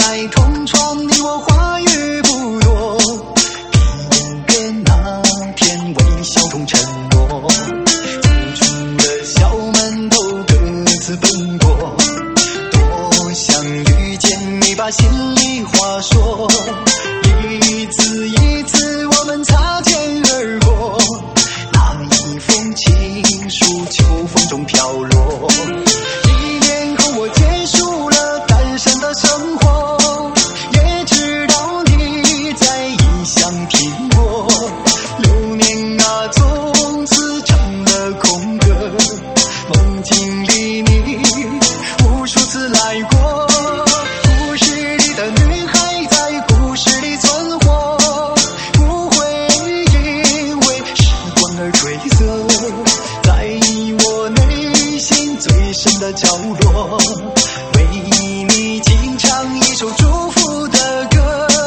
在同窗，你我话语不多，第一个那天微笑同承诺，走出了校门都各自奔波，多想遇见你把心里话说，一次一次我们擦肩而过，那一封情书秋风中飘落，一年后我结束了单身的生活，也知道你在异乡听我，6年啊从此成了空格，梦境里你无数次来过，故事里的女孩在故事里存活，不会因为时光而褪色，在我内心最深的角落，为你轻唱一首祝福的歌。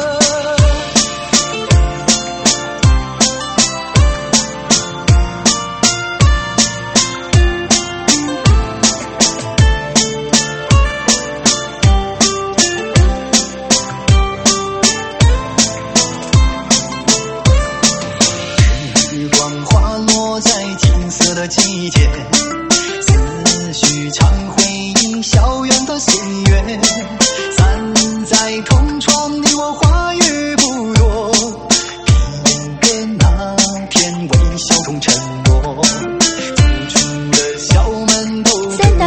时光滑落在金色的季节，思绪常回忆校园的岁月，散在同窗，你我话语不多，第一个那天微笑同承诺，走出了校门都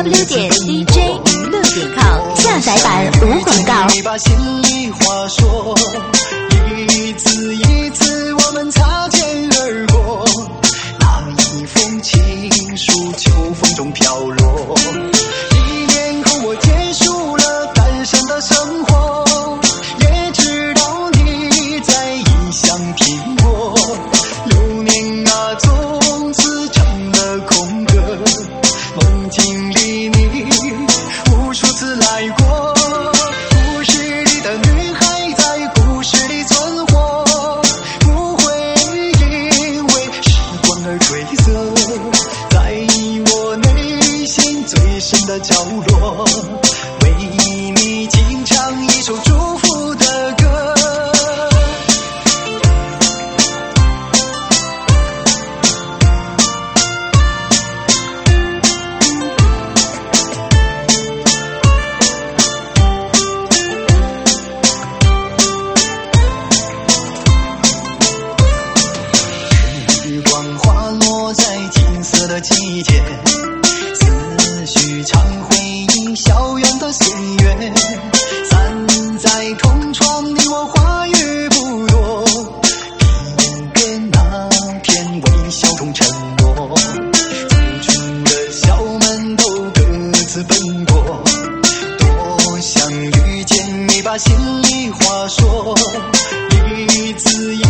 3w.dj娱乐.com 下载版无广告。 你把心里话说，一次一次我们擦肩而过，那一封情书秋风中飘落，一年后我结束了单身的生活，也知道你在异乡听我，6年啊从此成了空格，梦境里你无数次来过，故事里的女孩在故事里存活，不会因为时光而褪色，在我内心最深的角落，为你轻唱一首祝福的歌。时光滑落在金色的季节，思绪常回忆校园的岁月，散在同窗，你我话语不多，第一个那天微笑同承诺，走出了校门都各自奔波，多想遇见你把心里话说，一次一